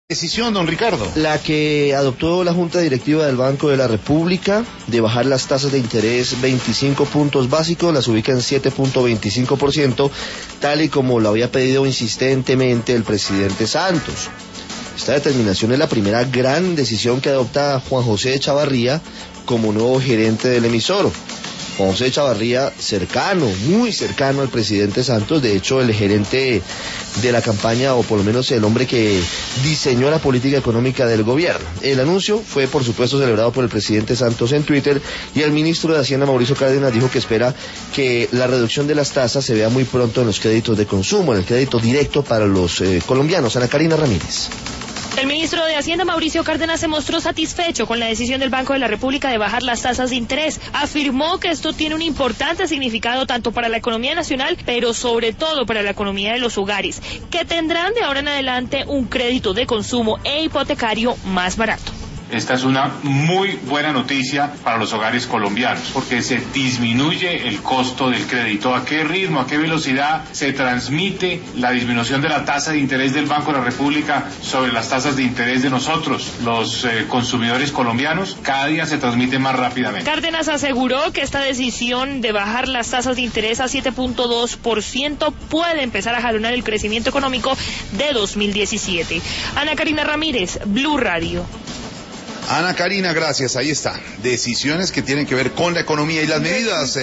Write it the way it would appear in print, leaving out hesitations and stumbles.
Decisión, don Ricardo. La que adoptó la Junta Directiva del Banco de la República de bajar las tasas de interés 25 puntos básicos, las ubica en 7.25%, tal y como lo había pedido insistentemente el presidente Santos. Esta determinación es la primera gran decisión que adopta Juan José Echavarría como nuevo gerente del emisor. Juan José Echavarría, muy cercano al presidente Santos, de hecho el gerente de la campaña, o por lo menos el hombre que diseñó la política económica del gobierno. El anuncio fue por supuesto celebrado por el presidente Santos en Twitter, y el ministro de Hacienda, Mauricio Cárdenas, dijo que espera que la reducción de las tasas se vea muy pronto en los créditos de consumo, en el crédito directo para los colombianos. Ana Karina Ramírez. El ministro de Hacienda, Mauricio Cárdenas, se mostró satisfecho con la decisión del Banco de la República de bajar las tasas de interés. Afirmó que esto tiene un importante significado tanto para la economía nacional, pero sobre todo para la economía de los hogares, que tendrán de ahora en adelante un crédito de consumo e hipotecario más barato. Esta es una muy buena noticia para los hogares colombianos, porque se disminuye el costo del crédito. ¿A qué ritmo, a qué velocidad se transmite la disminución de la tasa de interés del Banco de la República sobre las tasas de interés de nosotros, los consumidores colombianos? Cada día se transmite más rápidamente. Cárdenas aseguró que esta decisión de bajar las tasas de interés a 7.2% puede empezar a jalonar el crecimiento económico de 2017. Ana Karina Ramírez, Blue Radio. Ana Karina, gracias, ahí está. Decisiones que tienen que ver con la economía y las medidas.